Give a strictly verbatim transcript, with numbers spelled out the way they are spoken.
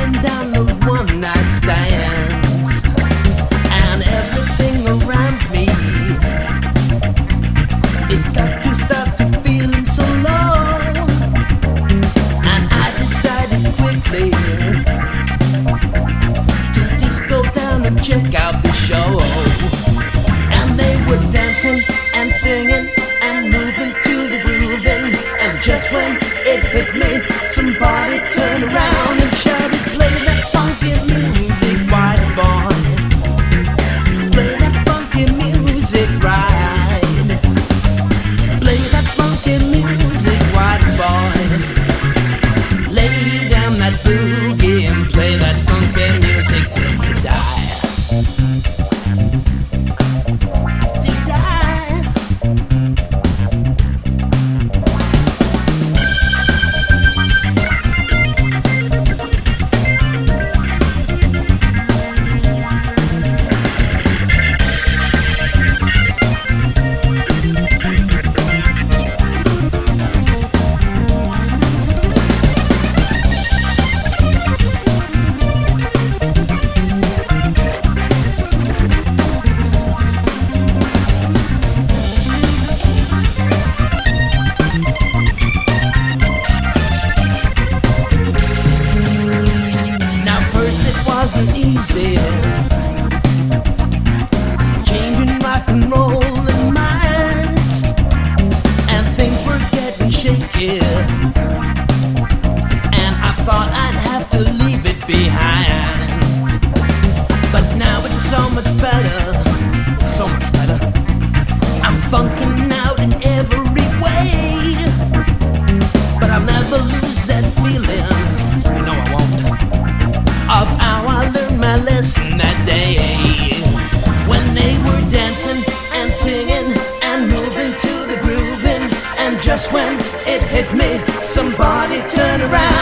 turning down those one night stands, and everything around me, it got to start to feeling so low. And I decided quickly to just go down and check out the show. And they were dancing and singing and moving to the grooving, and just when it hit me, somebody turned around and shouted, "Play that funky music, white boy. Play that funky music right. Play that funky music, white boy. Lay down that boogie and play that funky music till you die." Wasn't easy, changing rock and roll in minds, and things were getting shaky, and I thought I'd have to leave it behind. But now it's so much better, so much better. I'm funking out in every way, but I'll never lose that feeling, you know I won't, of how I learned my lesson that day, when they were dancing and singing and moving to the grooving, and just when it hit me, somebody turned around